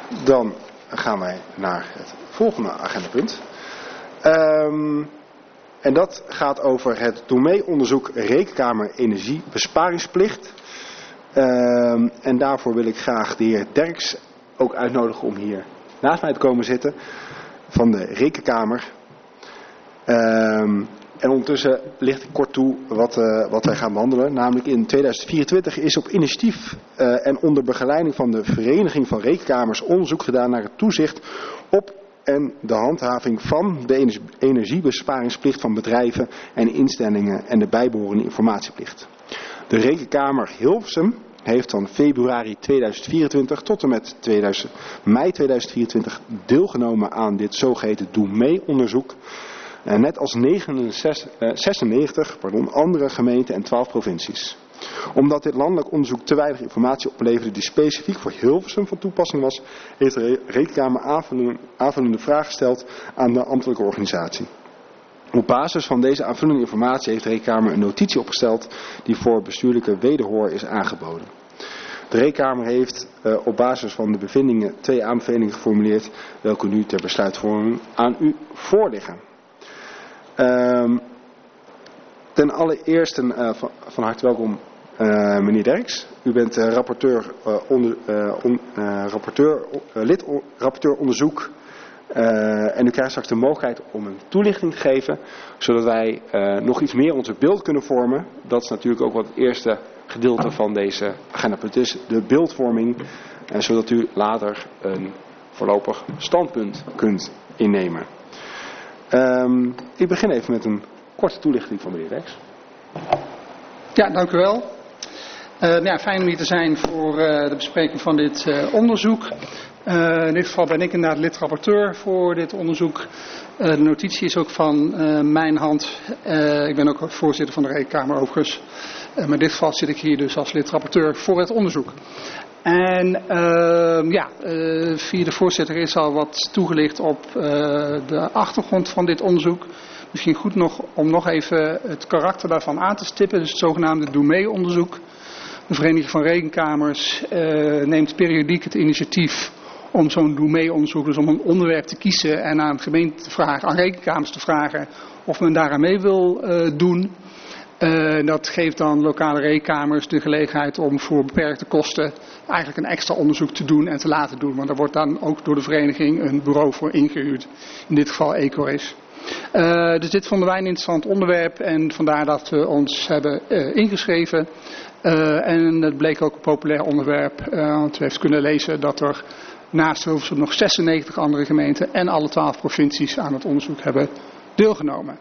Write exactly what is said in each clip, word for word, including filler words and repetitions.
Dan gaan wij naar het volgende agendapunt. Um, en dat gaat over het domeinonderzoek Rekenkamer Energiebesparingsplicht. Um, en daarvoor wil ik graag de heer Derks ook uitnodigen om hier naast mij te komen zitten. Van de Rekenkamer. Um, en ondertussen licht ik kort toe wat, uh, wat wij gaan behandelen. Namelijk in tweeduizend vierentwintig is op initiatief uh, en onder begeleiding van de Vereniging van Rekenkamers onderzoek gedaan naar het toezicht op en de handhaving van de energiebesparingsplicht van bedrijven en instellingen en de bijbehorende informatieplicht. De Rekenkamer Hilversum heeft van februari tweeduizend vierentwintig tot en met tweeduizend, mei tweeduizend vierentwintig deelgenomen aan dit zogeheten Doe Mee onderzoek. Net als zesennegentig pardon, andere gemeenten en twaalf provincies. Omdat dit landelijk onderzoek te weinig informatie opleverde die specifiek voor Hilversum van toepassing was, heeft de Rekenkamer aanvullende, aanvullende vraag gesteld aan de ambtelijke organisatie. Op basis van deze aanvullende informatie heeft de Rekenkamer een notitie opgesteld die voor bestuurlijke wederhoor is aangeboden. De Rekenkamer heeft uh, op basis van de bevindingen twee aanbevelingen geformuleerd, welke nu ter besluitvorming aan u voorliggen. Um, ten allereerste uh, van, van harte welkom uh, meneer Derks. U bent uh, rapporteur, uh, onder, uh, on, uh, rapporteur uh, lid on, rapporteur onderzoek uh, en u krijgt straks de mogelijkheid om een toelichting te geven, zodat wij uh, nog iets meer onze beeld kunnen vormen. Dat is natuurlijk ook wat het eerste gedeelte van deze agendapunt is, de beeldvorming, uh, zodat u later een voorlopig standpunt kunt innemen. Um, ik begin even met een korte toelichting van meneer Derks. Ja, dank u wel. Uh, ja, fijn om hier te zijn voor uh, de bespreking van dit uh, onderzoek. Uh, in dit geval ben ik inderdaad lid-rapporteur voor dit onderzoek. Uh, de notitie is ook van uh, mijn hand. Uh, ik ben ook voorzitter van de Rekenkamer overigens. Uh, maar in dit geval zit ik hier dus als lid-rapporteur voor het onderzoek. En uh, ja, uh, via de voorzitter is al wat toegelicht op uh, de achtergrond van dit onderzoek. Misschien goed nog om nog even het karakter daarvan aan te stippen. Dus het zogenaamde Doe Mee onderzoek. De Vereniging van Rekenkamers uh, neemt periodiek het initiatief om zo'n Doe Mee onderzoek, dus om een onderwerp te kiezen en aan gemeenten te vragen, aan rekenkamers te vragen of men daaraan mee wil uh, doen. Uh, dat geeft dan lokale rekenkamers de gelegenheid om voor beperkte kosten eigenlijk een extra onderzoek te doen en te laten doen. Want daar wordt dan ook door de vereniging een bureau voor ingehuurd. In dit geval Ecoris. Uh, dus dit vonden wij een interessant onderwerp en vandaar dat we ons hebben uh, ingeschreven. Uh, en het bleek ook een populair onderwerp, uh, want u heeft kunnen lezen dat er naast Hilversum nog zesennegentig andere gemeenten en alle twaalf provincies aan het onderzoek hebben deelgenomen.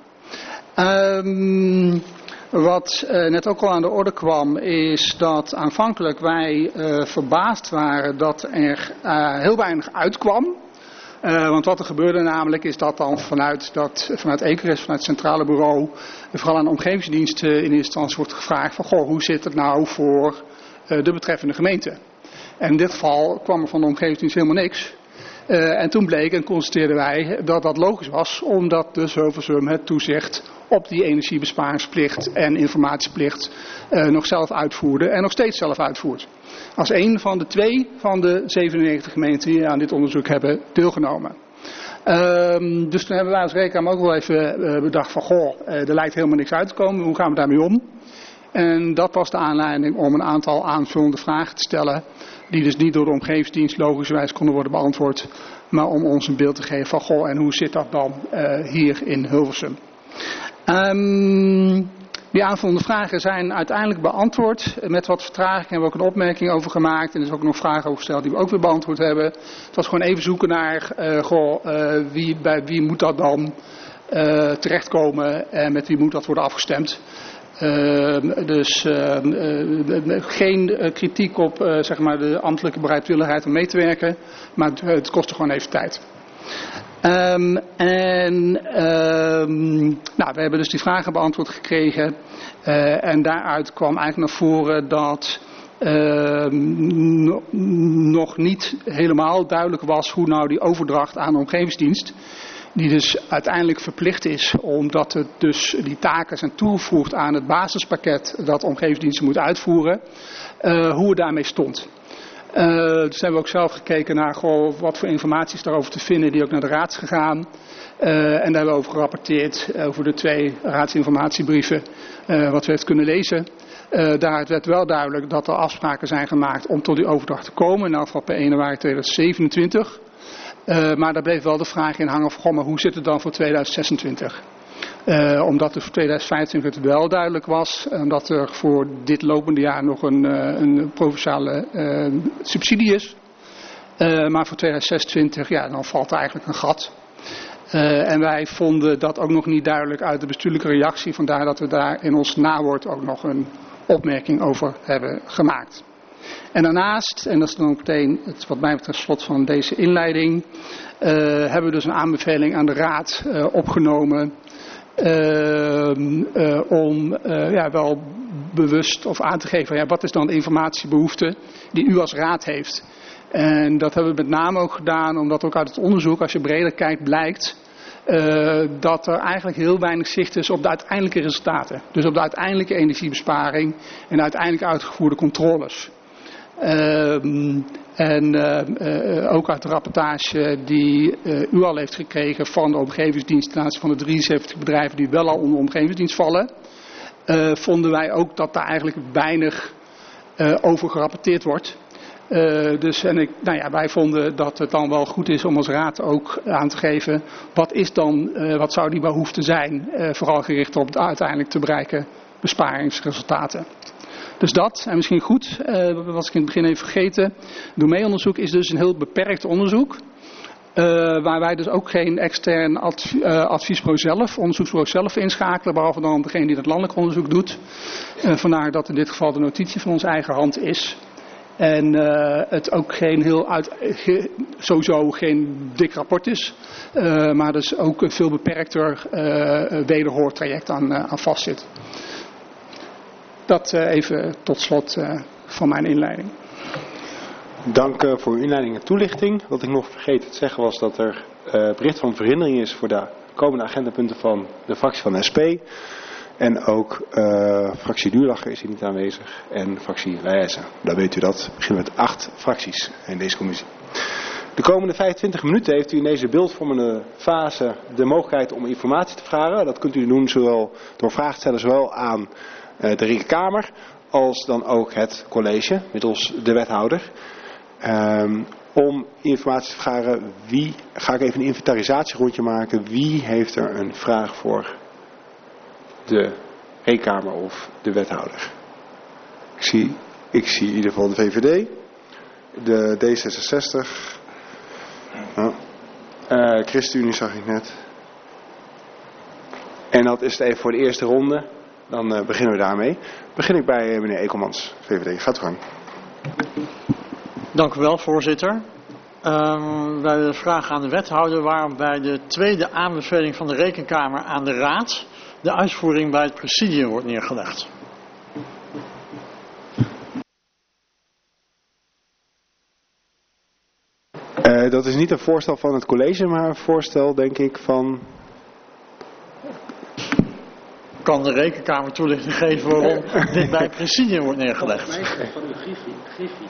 Um, Wat uh, net ook al aan de orde kwam is dat aanvankelijk wij uh, verbaasd waren dat er uh, heel weinig uitkwam. Uh, want wat er gebeurde namelijk is dat dan vanuit, dat, vanuit Ecoris, vanuit het centrale bureau, vooral aan de omgevingsdiensten in eerste instantie wordt gevraagd van goh, hoe zit het nou voor uh, de betreffende gemeente? En in dit geval kwam er van de omgevingsdienst helemaal niks. Uh, en toen bleek en constateerden wij dat dat logisch was, omdat dus Hilversum het toezicht op die energiebesparingsplicht en informatieplicht uh, nog zelf uitvoerde en nog steeds zelf uitvoert. Als een van de twee van de zevenennegentig gemeenten die aan dit onderzoek hebben deelgenomen. Um, dus toen hebben wij als Rekenkamer ook wel even uh, bedacht van goh, uh, er lijkt helemaal niks uit te komen, hoe gaan we daarmee om? En dat was de aanleiding om een aantal aanvullende vragen te stellen, die dus niet door de omgevingsdienst logischerwijs konden worden beantwoord, maar om ons een beeld te geven van goh, en hoe zit dat dan uh, hier in Hilversum? Um, die aanvullende vragen zijn uiteindelijk beantwoord. Met wat vertraging hebben we ook een opmerking over gemaakt. En er is ook nog vragen over gesteld die we ook weer beantwoord hebben. Het was gewoon even zoeken naar uh, goh, uh, wie, bij wie moet dat dan uh, terechtkomen en met wie moet dat worden afgestemd. Uh, dus uh, uh, geen uh, kritiek op uh, zeg maar de ambtelijke bereidwilligheid om mee te werken. Maar het, het kostte gewoon even tijd. Um, en um, nou, we hebben dus die vragen beantwoord gekregen. Uh, en daaruit kwam eigenlijk naar voren dat uh, no, nog niet helemaal duidelijk was hoe nou die overdracht aan de omgevingsdienst, die dus uiteindelijk verplicht is omdat het dus die taken zijn toegevoegd aan het basispakket dat omgevingsdiensten moet uitvoeren, uh, hoe het daarmee stond. Uh, dus hebben we ook zelf gekeken naar goh, wat voor informatie is daarover te vinden die ook naar de raad is gegaan. Uh, en daar hebben we over gerapporteerd over de twee raadsinformatiebrieven uh, wat we heeft kunnen lezen. Uh, daaruit werd wel duidelijk dat er afspraken zijn gemaakt om tot die overdracht te komen. In elk geval per één januari tweeduizend zevenentwintig. Uh, maar daar bleef wel de vraag in hangen van goh, maar hoe zit het dan voor tweeduizend zesentwintig? Uh, omdat er voor tweeduizend vijfentwintig het wel duidelijk was. Omdat er voor dit lopende jaar nog een, uh, een provinciale uh, subsidie is. Uh, maar voor tweeduizend zesentwintig, ja, dan valt er eigenlijk een gat. Uh, en wij vonden dat ook nog niet duidelijk uit de bestuurlijke reactie. Vandaar dat we daar in ons nawoord ook nog een opmerking over hebben gemaakt. En daarnaast, en dat is dan ook meteen het wat mij betreft slot van deze inleiding, uh, hebben we dus een aanbeveling aan de raad uh, opgenomen. Uh, uh, om uh, ja, wel bewust of aan te geven, ja, wat is dan de informatiebehoefte die u als raad heeft. En dat hebben we met name ook gedaan omdat ook uit het onderzoek, als je breder kijkt, blijkt uh, dat er eigenlijk heel weinig zicht is op de uiteindelijke resultaten. Dus op de uiteindelijke energiebesparing en uiteindelijk uitgevoerde controles. Uh, en uh, uh, ook uit de rapportage die uh, u al heeft gekregen van de omgevingsdienst ten aanzien van de drieënzeventig bedrijven die wel al onder de omgevingsdienst vallen, uh, vonden wij ook dat daar eigenlijk weinig uh, over gerapporteerd wordt. Uh, dus en ik, nou ja, wij vonden dat het dan wel goed is om als raad ook aan te geven wat is dan, uh, wat zou die behoefte zijn, uh, vooral gericht op de uiteindelijk te bereiken besparingsresultaten. Dus dat, en misschien goed, uh, was ik in het begin even vergeten, domeeonderzoek is dus een heel beperkt onderzoek. Uh, waar wij dus ook geen extern adv- uh, adviesbureau zelf, onderzoeksbureau zelf inschakelen, behalve dan degene die dat landelijk onderzoek doet. Uh, vandaar dat in dit geval de notitie van onze eigen hand is. En uh, het ook geen heel uit, ge, sowieso geen dik rapport is, uh, maar dus ook een veel beperkter uh, wederhoortraject aan, uh, aan vastzit. Dat uh, even tot slot uh, van mijn inleiding. Dank uh, voor uw inleiding en toelichting. Wat ik nog vergeten te zeggen was dat er uh, bericht van verhindering is voor de komende agendapunten van de fractie van de S P. En ook uh, fractie Duurlacher is hier niet aanwezig en fractie Wijzen. Dan weet u dat. We beginnen met acht fracties in deze commissie. De komende vijfentwintig minuten heeft u in deze beeldvormende fase de mogelijkheid om informatie te vragen. Dat kunt u doen zowel door vragen te stellen zowel aan uh, de Rekenkamer als dan ook het college middels de wethouder. Um, om informatie te vragen, wie, ga ik even een inventarisatierondje maken, wie heeft er een vraag voor de Rekenkamer of de wethouder. Ik zie, ik zie in ieder geval de V V D, de D zesenzestig, oh, uh, ChristenUnie zag ik net. En dat is het even voor de eerste ronde. Dan uh, beginnen we daarmee. Begin ik bij uh, meneer Ekelmans, V V D. Gaat u gang. Dank u wel, voorzitter. Um, wij willen vragen aan de wethouder waarom bij de tweede aanbeveling van de Rekenkamer aan de Raad de uitvoering bij het presidium wordt neergelegd. Uh, dat is niet een voorstel van het college, maar een voorstel, denk ik, van... Kan de Rekenkamer toelichting geven waarom dit bij het presidium wordt neergelegd? Van de Griffie. Griffie.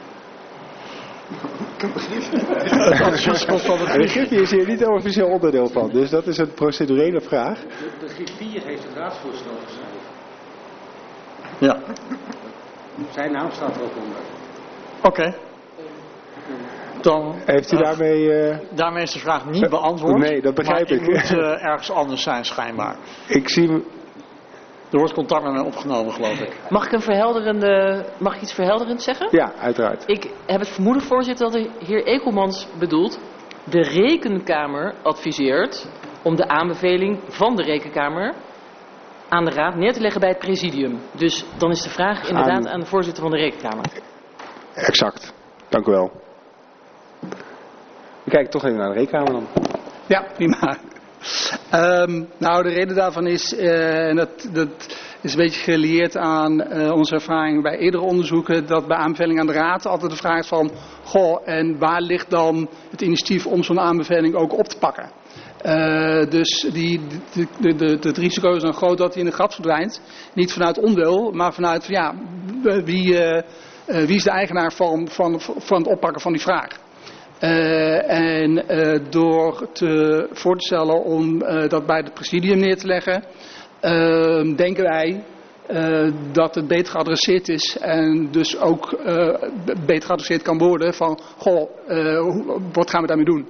Het advies komt van de De Griffie is hier niet een officieel onderdeel van, dus dat is een procedurele vraag. De, de Griffier heeft het raadsvoorstel geschreven. Ja. Zijn naam staat er ook onder. Oké. Okay. Dan, Heeft u daarmee... Uh... Daarmee is de vraag niet beantwoord. Nee, dat begrijp maar ik. Maar het moet uh, ergens anders zijn schijnbaar. Ik zie... Er wordt contact met mij opgenomen, geloof ik. Mag ik een verhelderende, mag ik iets verhelderend zeggen? Ja, uiteraard. Ik heb het vermoeden, voorzitter, dat de heer Ekelmans bedoelt. De Rekenkamer adviseert om de aanbeveling van de Rekenkamer aan de Raad neer te leggen bij het presidium. Dus dan is de vraag inderdaad aan, aan de voorzitter van de Rekenkamer. Exact. Dank u wel. We kijken toch even naar de Rekenkamer dan. Ja, prima. Um, nou, de reden daarvan is, uh, en dat, dat is een beetje gelieerd aan uh, onze ervaring bij eerdere onderzoeken, dat bij aanbeveling aan de Raad altijd de vraag is van, goh, en waar ligt dan het initiatief om zo'n aanbeveling ook op te pakken? Uh, dus die, de, de, de, het risico is dan groot dat hij in de gat verdwijnt. Niet vanuit onwil, maar vanuit van ja, wie, uh, uh, wie is de eigenaar van, van, van het oppakken van die vraag. Uh, en uh, door te voor te stellen om uh, dat bij het presidium neer te leggen, uh, denken wij uh, dat het beter geadresseerd is en dus ook uh, beter geadresseerd kan worden van, goh, uh, wat gaan we daarmee doen?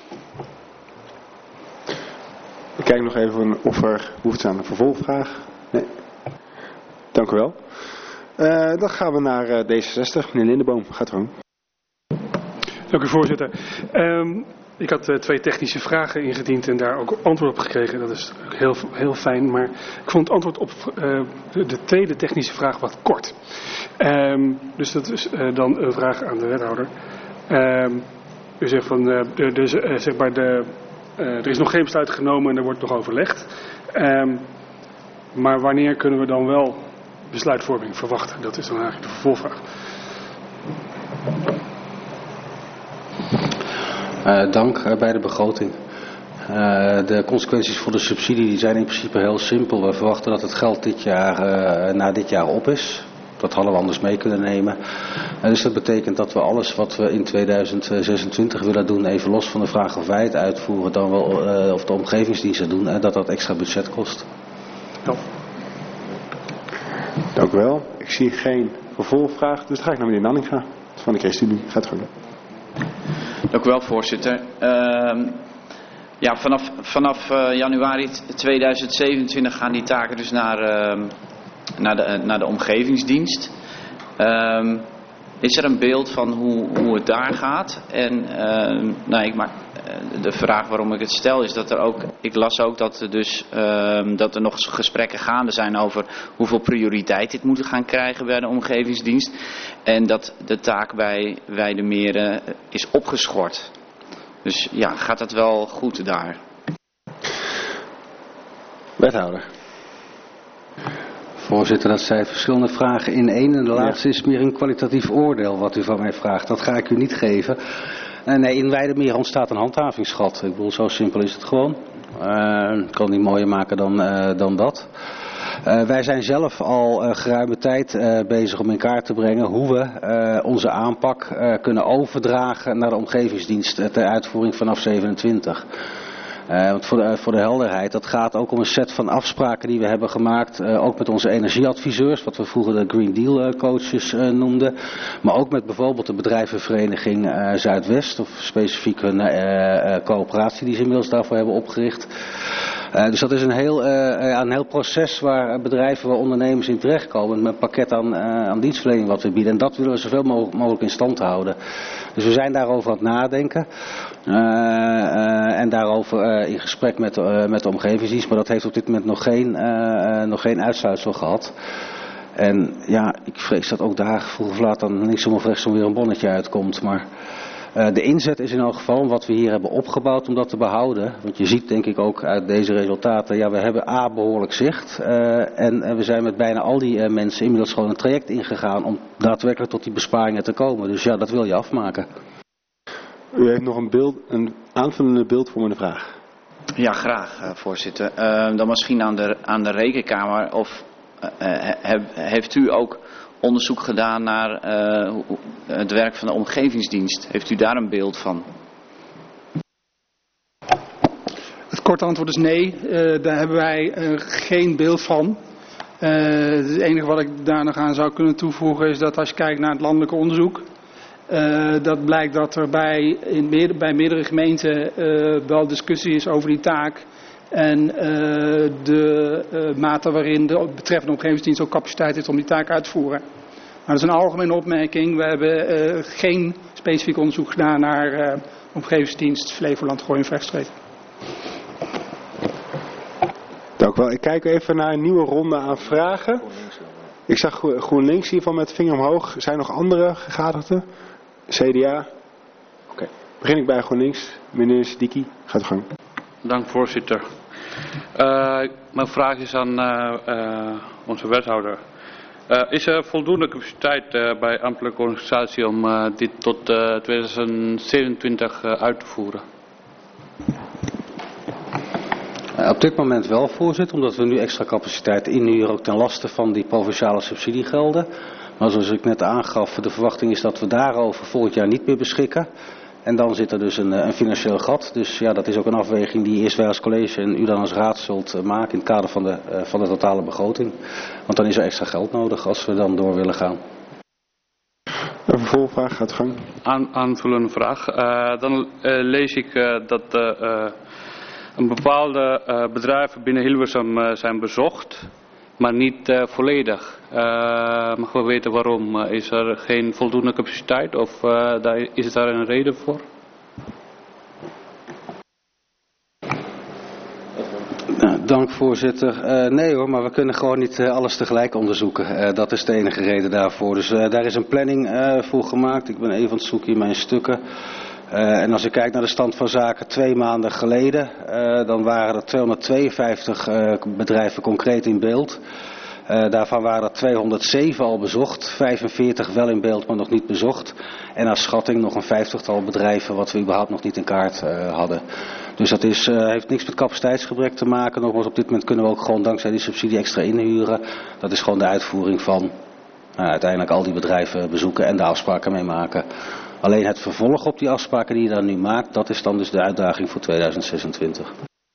Ik kijk nog even of er behoefte aan een vervolgvraag. Nee. Dank u wel. Uh, dan gaan we naar uh, D zesenzestig. Meneer Lindeboom, gaat gang. Dank u, voorzitter. Um, ik had uh, twee technische vragen ingediend en daar ook antwoord op gekregen. Dat is heel, heel fijn, maar ik vond het antwoord op uh, de, de tweede technische vraag wat kort. Um, dus dat is uh, dan een vraag aan de wethouder. Um, u zegt van, uh, de, de, uh, zeg maar de, uh, er is nog geen besluit genomen en er wordt nog overlegd. Um, maar wanneer kunnen we dan wel besluitvorming verwachten? Dat is dan eigenlijk de vervolgvraag. Uh, dank uh, bij de begroting. Uh, de consequenties voor de subsidie die zijn in principe heel simpel. We verwachten dat het geld dit jaar, uh, na dit jaar op is. Dat hadden we anders mee kunnen nemen. Uh, dus dat betekent dat we alles wat we in tweeduizend zesentwintig willen doen, even los van de vraag of wij het uitvoeren, dan wel, uh, of de omgevingsdiensten doen, uh, dat dat extra budget kost. Ja. Dank u wel. Ik zie geen vervolgvraag, dus dan ga ik naar meneer Nanninga van de ChristenUnie. Gaat gewoon. Dank u wel, voorzitter. Uh, ja, vanaf vanaf uh, januari tweeduizend zevenentwintig gaan die taken dus naar, uh, naar, de, uh, naar de omgevingsdienst. Uh, is er een beeld van hoe, hoe het daar gaat? En uh, nou, ik maak, uh, de vraag waarom ik het stel is dat er ook, ik las ook dat er, dus, uh, dat er nog gesprekken gaande zijn over hoeveel prioriteit dit moet gaan krijgen bij de omgevingsdienst. En dat de taak bij Weidemeren is opgeschort. Dus ja, gaat dat wel goed daar? Wethouder. Voorzitter, dat zijn verschillende vragen in één. En de laatste is meer een kwalitatief oordeel wat u van mij vraagt. Dat ga ik u niet geven. Uh, nee, in Weidemeren ontstaat een handhavingsgat. Ik bedoel, zo simpel is het gewoon. Uh, ik kan het niet mooier maken dan, uh, dan dat. Uh, wij zijn zelf al uh, geruime tijd uh, bezig om in kaart te brengen hoe we uh, onze aanpak uh, kunnen overdragen naar de omgevingsdienst uh, ter uitvoering vanaf zevenentwintig. Uh, want voor de, voor de helderheid, dat gaat ook om een set van afspraken die we hebben gemaakt, uh, ook met onze energieadviseurs, wat we vroeger de Green Deal uh, coaches uh, noemden, maar ook met bijvoorbeeld de bedrijvenvereniging uh, Zuidwest, of specifiek hun uh, uh, coöperatie die ze inmiddels daarvoor hebben opgericht. Uh, dus dat is een heel, uh, een heel proces waar bedrijven, waar ondernemers in terechtkomen met een pakket aan, uh, aan dienstverlening wat we bieden. En dat willen we zoveel mogelijk in stand houden. Dus we zijn daarover aan het nadenken. Uh, uh, en daarover uh, in gesprek met, uh, met de omgevingsdienst. Maar dat heeft op dit moment nog geen, uh, uh, nog geen uitsluitsel gehad. En ja, ik vrees dat ook daar vroeg of laat dan niks om of rechts om weer een bonnetje uitkomt. Maar uh, de inzet is in elk geval wat we hier hebben opgebouwd om dat te behouden. Want je ziet denk ik ook uit deze resultaten, ja, we hebben A, behoorlijk zicht. Uh, en uh, we zijn met bijna al die uh, mensen inmiddels gewoon een traject ingegaan om daadwerkelijk tot die besparingen te komen. Dus ja, dat wil je afmaken. U heeft nog een, beeld, een aanvullende beeldvormende vraag. Ja, graag, uh, voorzitter. Uh, dan misschien aan de, aan de Rekenkamer. Of uh, he, heeft u ook onderzoek gedaan naar uh, het werk van de omgevingsdienst? Heeft u daar een beeld van? Het korte antwoord is nee. Uh, daar hebben wij uh, geen beeld van. Uh, het enige wat ik daar nog aan zou kunnen toevoegen is dat als je kijkt naar het landelijke onderzoek, Uh, dat blijkt dat er bij, in meer, bij meerdere gemeenten uh, wel discussie is over die taak. En uh, de uh, mate waarin de betreffende omgevingsdienst ook capaciteit heeft om die taak uit te voeren. Maar dat is een algemene opmerking. We hebben uh, geen specifiek onderzoek gedaan naar uh, omgevingsdienst Flevoland, Gooi en Vechtstreek. Dank u wel. Ik kijk even naar een nieuwe ronde aan vragen. Ik zag GroenLinks hiervan met vinger omhoog. Zijn er nog andere gegadigden? C D A? Oké. Okay. Begin ik bij GroenLinks. Meneer Siddiqui, gaat uw gang. Dank voorzitter. Uh, mijn vraag is aan uh, uh, onze wethouder. Uh, is er voldoende capaciteit uh, bij ambtelijke organisatie om uh, dit tot uh, tweeduizend zevenentwintig uh, uit te voeren? Uh, op dit moment wel, voorzitter, omdat we nu extra capaciteit inhuren ook ten laste van die provinciale subsidiegelden. Maar zoals ik net aangaf, de verwachting is dat we daarover volgend jaar niet meer beschikken. En dan zit er dus een, een financieel gat. Dus ja, dat is ook een afweging die eerst wij als college en u dan als raad zult maken in het kader van de, uh, van de totale begroting. Want dan is er extra geld nodig als we dan door willen gaan. Een vervolgvraag, gaat gang. Aan, aanvullende vraag. Uh, dan uh, lees ik uh, dat uh, uh, een bepaalde uh, bedrijven binnen Hilversum uh, zijn bezocht, maar niet uh, volledig. Uh, mag we weten waarom? Uh, is er geen voldoende capaciteit of uh, daar, is daar een reden voor? Nou, dank voorzitter. Uh, nee hoor, maar we kunnen gewoon niet uh, alles tegelijk onderzoeken. Uh, dat is de enige reden daarvoor. Dus uh, daar is een planning uh, voor gemaakt. Ik ben even aan het zoeken in mijn stukken. Uh, en als ik kijk naar de stand van zaken twee maanden geleden, uh, dan waren er tweehonderdtweeënvijftig uh, bedrijven concreet in beeld. Uh, daarvan waren er tweehonderdzeven al bezocht, vijfenveertig wel in beeld, maar nog niet bezocht. En naar schatting nog een vijftigtal bedrijven wat we überhaupt nog niet in kaart uh, hadden. Dus dat is, uh, heeft niks met capaciteitsgebrek te maken. Nogmaals, op dit moment kunnen we ook gewoon dankzij die subsidie extra inhuren. Dat is gewoon de uitvoering van uh, uiteindelijk al die bedrijven bezoeken en de afspraken mee maken. Alleen het vervolg op die afspraken die je dan nu maakt, dat is dan dus de uitdaging voor tweeduizend zesentwintig.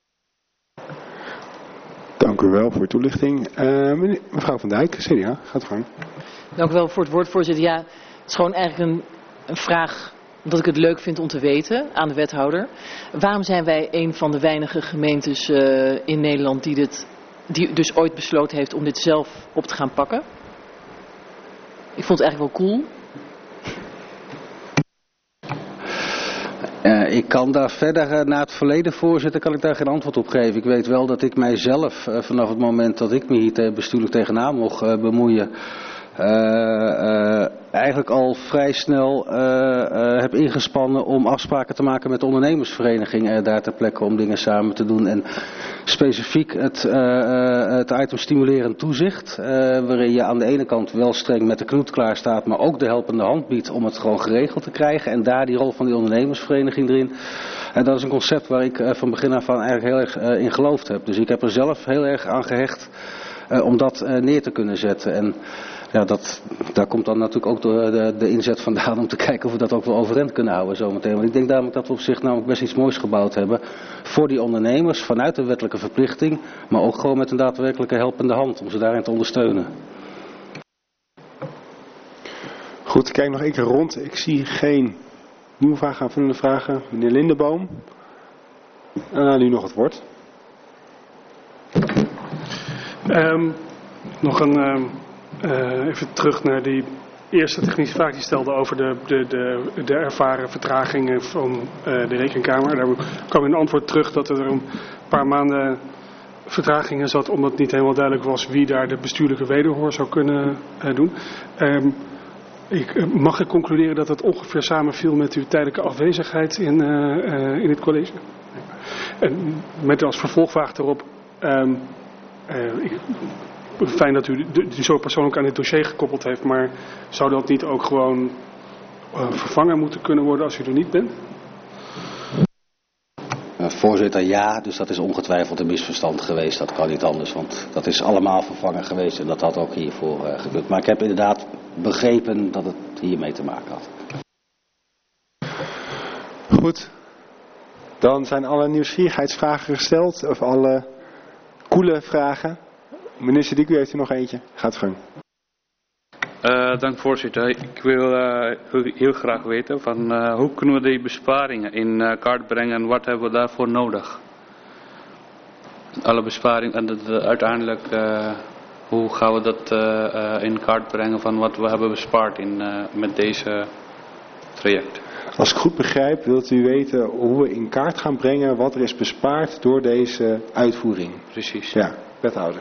Dank u wel voor de toelichting. Uh, mevrouw Van Dijk, C D A, gaat gang. Dank u wel voor het woord, voorzitter. Ja, het is gewoon eigenlijk een, een vraag dat ik het leuk vind om te weten aan de wethouder. Waarom zijn wij een van de weinige gemeentes uh, in Nederland die, dit, die dus ooit besloten heeft om dit zelf op te gaan pakken? Ik vond het eigenlijk wel cool. Uh, ik kan daar verder, uh, na het verleden voorzitter, kan ik daar geen antwoord op geven. Ik weet wel dat ik mijzelf, uh, vanaf het moment dat ik me hier te bestuurlijk tegenaan mocht uh, bemoeien, uh, uh, eigenlijk al vrij snel uh, uh, heb ingespannen om afspraken te maken met de ondernemersvereniging uh, daar ter plekke om dingen samen te doen. En specifiek het, uh, uh, het item stimulerend toezicht, uh, waarin je aan de ene kant wel streng met de knoet klaar staat, maar ook de helpende hand biedt om het gewoon geregeld te krijgen. En daar die rol van die ondernemersvereniging erin. En dat is een concept waar ik uh, van begin af aan eigenlijk heel erg uh, in geloofd heb. Dus ik heb er zelf heel erg aan gehecht uh, om dat uh, neer te kunnen zetten. En ja, dat, daar komt dan natuurlijk ook de, de, de inzet vandaan om te kijken of we dat ook wel overeind kunnen houden zometeen. Want ik denk namelijk dat we op zich namelijk best iets moois gebouwd hebben voor die ondernemers vanuit de wettelijke verplichting, maar ook gewoon met een daadwerkelijke helpende hand om ze daarin te ondersteunen. Goed, ik kijk nog één keer rond. Ik zie geen nieuwe vragen, aanvullende vragen. Meneer Lindeboom. En dan nu nog het woord. Um, nog een... Um... Uh, even terug naar die eerste technische vraag die stelde over de, de, de, de ervaren vertragingen van uh, de rekenkamer. Daar kwam in antwoord terug dat er een paar maanden vertragingen zat omdat het niet helemaal duidelijk was wie daar de bestuurlijke wederhoor zou kunnen uh, doen. Um, ik, uh, mag ik concluderen dat het ongeveer samenviel met uw tijdelijke afwezigheid in, uh, uh, in het college? En met als vervolgvraag erop... Um, uh, ik, Fijn dat u die zo persoonlijk aan dit dossier gekoppeld heeft, maar zou dat niet ook gewoon uh, vervangen moeten kunnen worden als u er niet bent? Uh, voorzitter, ja, dus dat is ongetwijfeld een misverstand geweest. Dat kan niet anders, want dat is allemaal vervangen geweest en dat had ook hiervoor uh, gekund. Maar ik heb inderdaad begrepen dat het hiermee te maken had. Goed, dan zijn alle nieuwsgierigheidsvragen gesteld, of alle koele vragen. Minister Diek, u heeft er nog eentje. Gaat gang. Uh, dank voorzitter. Ik wil uh, heel graag weten van uh, hoe kunnen we die besparingen in uh, kaart brengen en wat hebben we daarvoor nodig? Alle besparingen en dat, uh, uiteindelijk uh, hoe gaan we dat uh, uh, in kaart brengen van wat we hebben bespaard in, uh, met deze traject? Als ik goed begrijp wilt u weten hoe we in kaart gaan brengen wat er is bespaard door deze uitvoering. Precies. Ja, wethouder.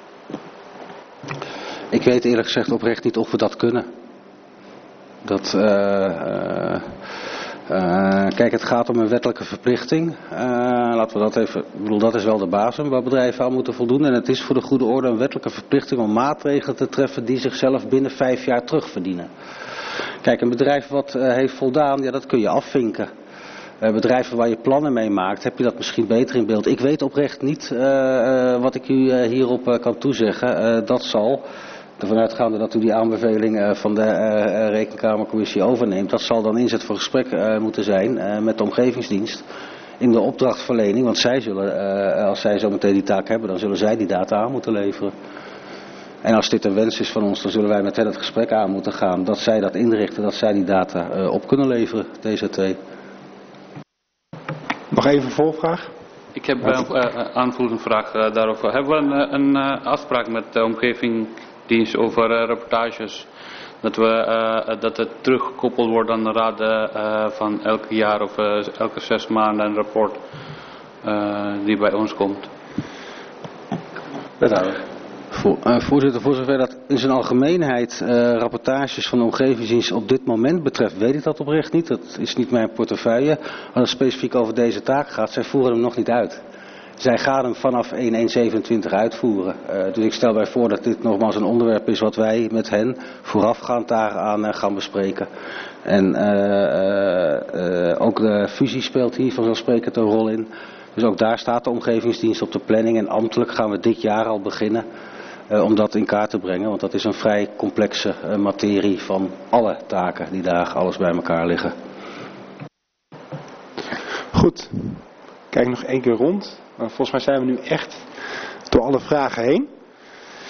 Ik weet eerlijk gezegd oprecht niet of we dat kunnen. Dat, uh, uh, uh, kijk, het gaat om een wettelijke verplichting. Uh, laten we dat even, ik bedoel, dat is wel de basis waar bedrijven aan moeten voldoen. En het is voor de goede orde een wettelijke verplichting om maatregelen te treffen die zichzelf binnen vijf jaar terugverdienen. Kijk, een bedrijf wat uh, heeft voldaan, ja, dat kun je afvinken. Uh, bedrijven waar je plannen mee maakt, heb je dat misschien beter in beeld. Ik weet oprecht niet uh, uh, wat ik u uh, hierop uh, kan toezeggen. Uh, dat zal ervan uitgaande dat u die aanbeveling uh, van de uh, Rekenkamercommissie overneemt. Dat zal dan inzet voor gesprek uh, moeten zijn uh, met de omgevingsdienst in de opdrachtverlening. Want zij zullen, uh, als zij zo meteen die taak hebben, dan zullen zij die data aan moeten leveren. En als dit een wens is van ons, dan zullen wij met hen het gesprek aan moeten gaan. Dat zij dat inrichten, dat zij die data uh, op kunnen leveren, D Z T. Nog even een volvraag? Ik heb een uh, aanvullende vraag uh, daarover. Hebben we een, een uh, afspraak met de omgevingsdienst over uh, reportages? Dat, we, uh, dat het teruggekoppeld wordt aan de raad uh, van elk jaar of uh, elke zes maanden een rapport uh, die bij ons komt? Wethouder. Vo uh, voorzitter, voor zover dat in zijn algemeenheid uh, rapportages van de omgevingsdienst op dit moment betreft, weet ik dat oprecht niet. Dat is niet mijn portefeuille. Als het specifiek over deze taak gaat, zij voeren hem nog niet uit. Zij gaan hem vanaf één één zevenentwintig uitvoeren. Uh, dus ik stel mij voor dat dit nogmaals een onderwerp is wat wij met hen voorafgaand daaraan uh, gaan bespreken. En uh, uh, uh, ook de fusie speelt hier vanzelfsprekend een rol in. Dus ook daar staat de omgevingsdienst op de planning en ambtelijk gaan we dit jaar al beginnen. Uh, om dat in kaart te brengen, want dat is een vrij complexe uh, materie van alle taken die daar alles bij elkaar liggen. Goed, kijk nog één keer rond. Volgens mij zijn we nu echt door alle vragen heen.